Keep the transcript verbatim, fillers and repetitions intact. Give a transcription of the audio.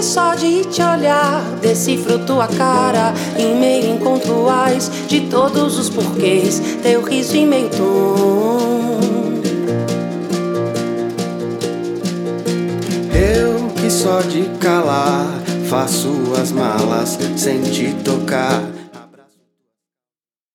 só de te olhar decifro tua cara em meio encontro ais de todos os porquês, teu riso em meio tom. Eu que só de calar faço as malas sem te tocar.